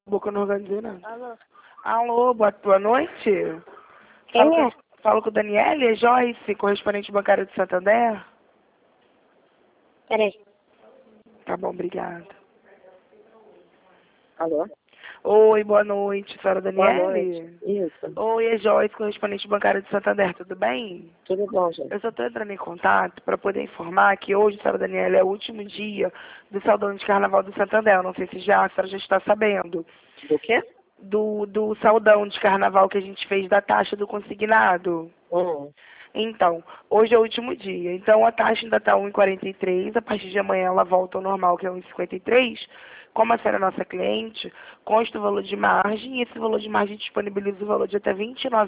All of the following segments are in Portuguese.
Boca eu não organizei nada. Alô? Alô, boa noite. Quem é? Falo com o Daniele, é Joyce, correspondente bancário de Santander. Peraí. Tá bom, obrigada. Alô? Oi, boa noite, senhora Boa Daniele. noite. Isso. Oi, é Joyce, correspondente bancário de Santander, tudo bem? Tudo bom, gente? Eu só estou entrando em contato para poder informar que hoje, senhora Daniele, é o último dia do Saldão de Carnaval do Santander. Eu não sei se a senhora já está sabendo. Do quê? Do saldão de carnaval que a gente fez da taxa do consignado. Então, hoje é o último dia. Então, a taxa ainda está 1,43. A partir de amanhã ela volta ao normal, que é 1,53. Como a senhora é nossa cliente, consta o valor de margem. E esse valor de margem disponibiliza o valor de até R$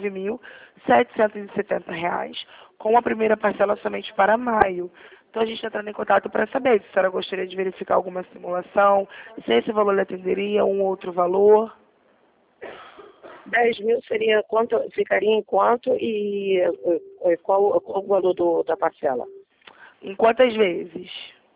29.770, com a primeira parcela somente para maio. Então, a gente está entrando em contato para saber se a senhora gostaria de verificar alguma simulação, se esse valor lhe atenderia, um outro valor. 10 mil seria quanto, ficaria em quanto e qual o valor da parcela? Em quantas vezes?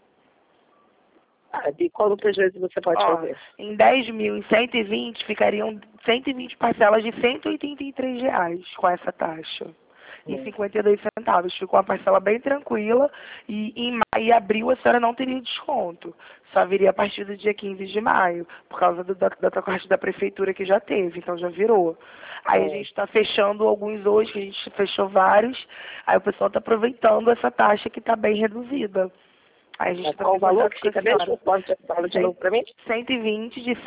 De quantas vezes você pode Ó, fazer? em 10.120 ficariam 120 parcelas de R$ 183 com essa taxa. E 52 centavos. Ficou uma parcela bem tranquila e em maio e abril a senhora não teria desconto. Só viria a partir do dia 15 de maio, por causa da parte da prefeitura que já teve, então já virou. Aí a gente está fechando alguns hoje, que a gente fechou vários, aí o pessoal está aproveitando essa taxa que está bem reduzida. Aí a gente Qual o valor que fica mesmo? Fala de novo para mim? 120 de R$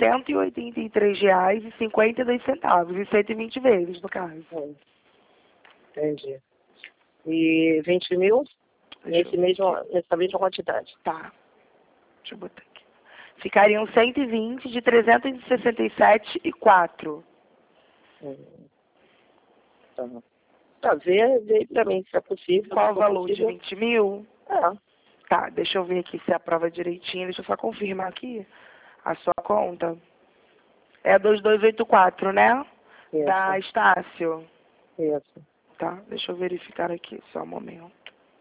183,52, e 120 vezes, no caso. Entendi. E 20 mil nessa mesma quantidade? Tá. Deixa eu botar aqui. Ficariam 120 de 367,04. Tá, vê pra mim se é possível. Qual o valor de 20 mil? É. Tá, deixa eu ver aqui se aprova direitinho. Deixa eu só confirmar aqui a sua conta. É a 2284, né? Isso. Da Estácio. Isso. Tá, deixa eu verificar aqui, só um momento.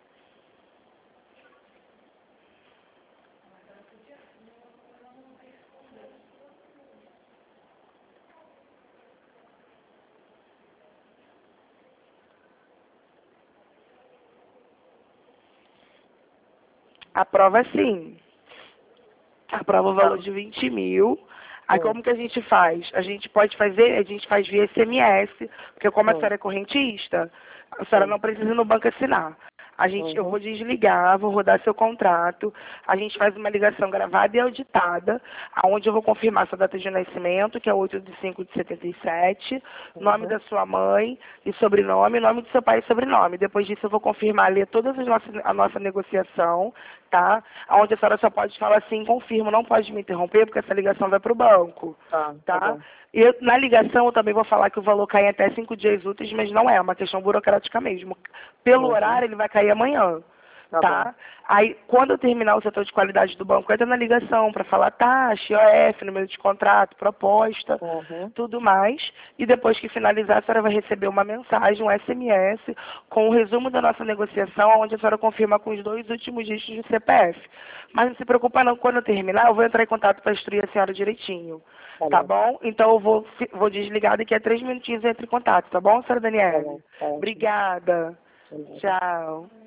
Aprova sim. Aprova o valor de 20 mil. Aí como que a gente faz? A gente pode fazer, a gente faz via SMS, porque como a senhora é correntista, a senhora não precisa ir no banco assinar. Eu vou desligar, vou rodar seu contrato, a gente faz uma ligação gravada e auditada, onde eu vou confirmar sua data de nascimento, que é 8 de 5 de 77, nome da sua mãe e sobrenome, nome do seu pai e sobrenome. Depois disso eu vou confirmar, ler toda a nossa negociação, tá? Onde a senhora só pode falar assim, confirmo, não pode me interromper, porque essa ligação vai para o banco. Tá? E na ligação eu também vou falar que o valor cai em até 5 dias úteis, mas não é uma questão burocrática mesmo. Pelo horário ele vai cair amanhã. Tá? Aí, quando eu terminar o setor de qualidade do banco, entra na ligação para falar taxa, IOF, número de contrato, proposta, tudo mais. E depois que finalizar, a senhora vai receber uma mensagem, um SMS, com o resumo da nossa negociação, onde a senhora confirma com os 2 últimos dígitos do CPF. Mas não se preocupa não, quando eu terminar, eu vou entrar em contato para instruir a senhora direitinho. Tá bom? Então eu vou desligar daqui a 3 minutinhos e entro em contato, tá bom, senhora Daniela? Obrigada. Tchau.